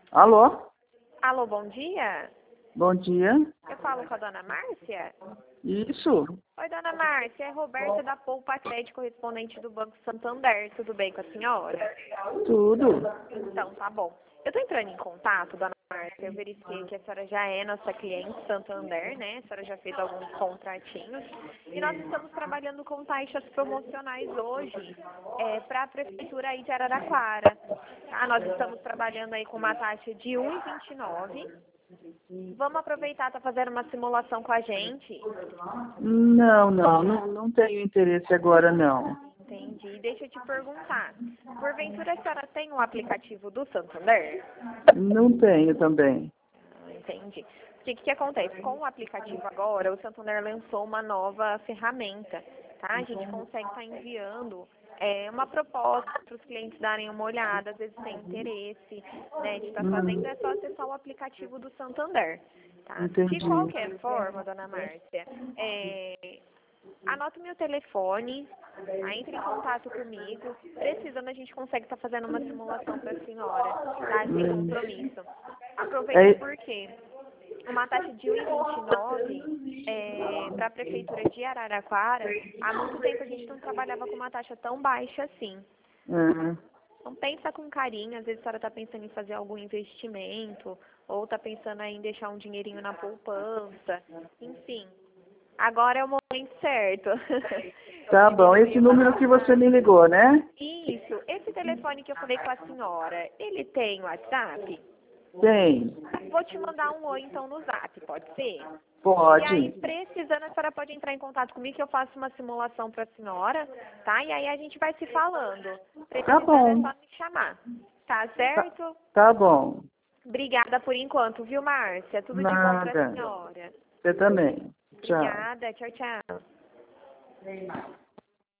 Alô? Alô, bom dia. Bom dia. Eu falo com a dona Márcia? Isso. Oi, dona Márcia, é Roberta da Poupa Crédito, correspondente do Banco Santander. Tudo bem com a senhora? Tudo. Então, tá bom. Eu tô entrando em contato, dona Márcia, eu verifiquei que a senhora já é nossa cliente Santander, né? A senhora já fez alguns contratinhos. E nós estamos trabalhando com taxas promocionais hoje para a Prefeitura aí de Araraquara. Tá? Nós estamos trabalhando aí com uma taxa de 1,29. Vamos aproveitar, tá fazendo uma simulação com a gente. Não tenho interesse agora, não. Entendi. Deixa eu te perguntar. Porventura a senhora tem um aplicativo do Santander? Não tenho também. Entendi. Porque o que acontece? Com o aplicativo agora, o Santander lançou uma nova ferramenta, tá? A gente consegue estar enviando uma proposta para os clientes darem uma olhada, às vezes tem interesse, né, de estar fazendo, é só acessar o aplicativo do Santander, tá? Entendi. De qualquer forma, dona Márcia, anote meu telefone, entre em contato comigo. Precisando, a gente consegue estar fazendo uma simulação para a senhora, tá? Sem compromisso. Aproveita porque uma taxa de 1,29 para a Prefeitura de Araraquara, há muito tempo a gente não trabalhava com uma taxa tão baixa assim. Uhum. Então pensa com carinho, às vezes a senhora está pensando em fazer algum investimento, ou está pensando aí em deixar um dinheirinho na poupança, enfim. Agora é o momento certo. Tá bom. Esse número que você me ligou, né? Isso. Esse telefone que eu falei com a senhora, ele tem WhatsApp? Tem. Vou te mandar um oi então no Zap, pode ser? Pode. E aí, precisando, a senhora pode entrar em contato comigo que eu faço uma simulação para a senhora, tá? E aí a gente vai se falando. Precisando bom. é só me chamar. Tá certo? Tá bom. Obrigada por enquanto, viu, Márcia? Tudo de bom para a Nada. senhora. Você também. Tchau. Obrigada. Tchau, tchau.